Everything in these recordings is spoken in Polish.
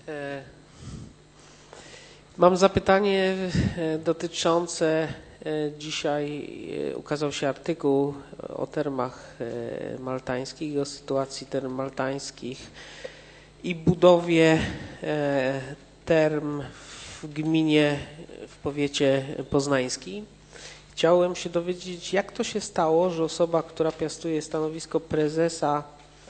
E, Mam zapytanie dotyczące, dzisiaj ukazał się artykuł o termach maltańskich, o sytuacji term maltańskich i budowie term w gminie, w powiecie poznańskim. Chciałem się dowiedzieć, jak to się stało, że osoba, która piastuje stanowisko prezesa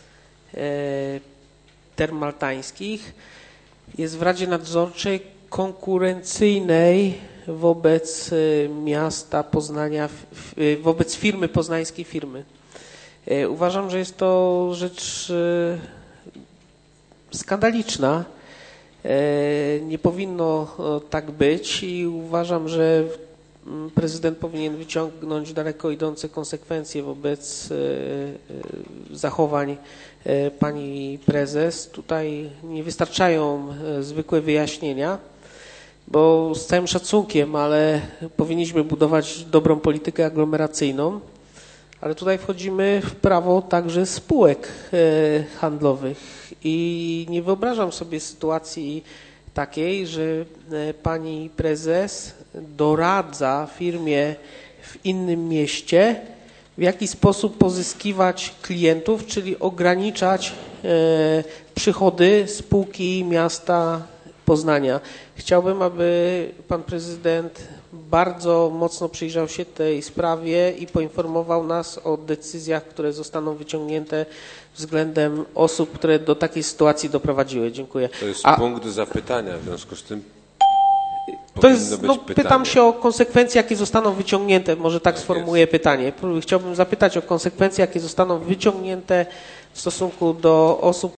term maltańskich, jest w Radzie Nadzorczej konkurencyjnej wobec miasta Poznania, wobec firmy, poznańskiej firmy. Uważam, że jest to rzecz skandaliczna. Nie powinno tak być i uważam, że prezydent powinien wyciągnąć daleko idące konsekwencje wobec zachowań pani prezes. Tutaj nie wystarczają zwykłe wyjaśnienia, bo z całym szacunkiem, ale powinniśmy budować dobrą politykę aglomeracyjną, ale tutaj wchodzimy w prawo także spółek handlowych i nie wyobrażam sobie sytuacji takiej, że pani prezes doradza firmie w innym mieście, w jaki sposób pozyskiwać klientów, czyli ograniczać przychody spółki miasta Poznania. Chciałbym, aby pan prezydent bardzo mocno przyjrzał się tej sprawie i poinformował nas o decyzjach, które zostaną wyciągnięte względem osób, które do takiej sytuacji doprowadziły. Dziękuję. To jest punkt zapytania, w związku z tym to jest, pytam się o konsekwencje, jakie zostaną wyciągnięte. Może tak sformułuję pytanie. Chciałbym zapytać o konsekwencje, jakie zostaną wyciągnięte w stosunku do osób,